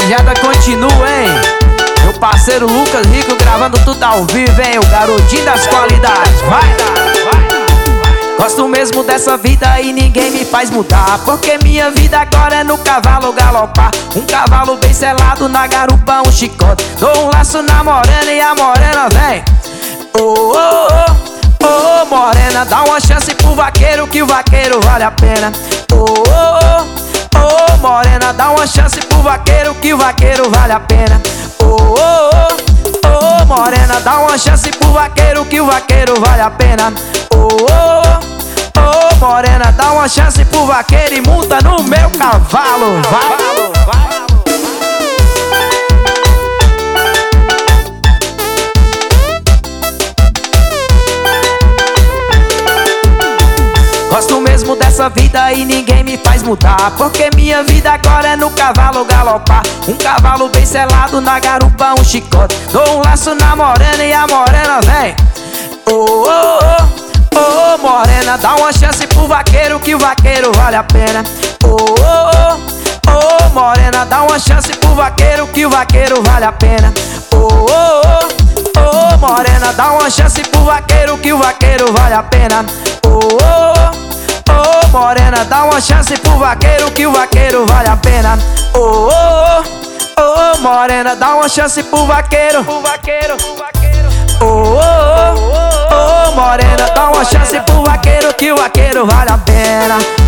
vaquejada continua, hein? Meu parceiro Lucas Rico gravando tudo ao vivo, hein? O garotinho das qualidades, vai! Gosto mesmo dessa vida e ninguém me faz mudar, porque minha vida agora é no cavalo galopar. Um cavalo bem selado na garupa, um chicote. Dou um laço na morena e a morena vem. Oh, oh, oh, oh, morena, dá uma chance pro vaqueiro que o vaqueiro vale a pena. Oh, oh, oh, oh, morena, dá uma chance pro vaqueiro que o vaqueiro vale a pena. Oh, oh, oh, oh, morena, dá uma chance pro vaqueiro que o vaqueiro vale a pena. Oh, oh, oh, morena, dá uma chance pro vaqueiro e monta no meu cavalo. Vai! Gosto mesmo dessa vida e ninguém me faz mudar, porque minha vida agora é no cavalo galopar. Um cavalo bem selado na garupa, um chicote. Dou um laço na morena e a morena vem. Oh, oh, oh, oh, morena, dá uma chance pro vaqueiro que o vaqueiro vale a pena. Oh, oh, oh, oh, morena, dá uma chance pro vaqueiro que o vaqueiro vale a pena. Oh, oh, oh, oh, morena, dá uma chance pro vaqueiro que o vaqueiro vale a pena. Oh, oh, oh, morena, dá uma chance pro vaqueiro que o vaqueiro vale a pena. Oh, oh, oh, morena, dá uma chance pro vaqueiro. Oh, oh, oh, morena, dá uma chance pro vaqueiro que o vaqueiro vale a pena.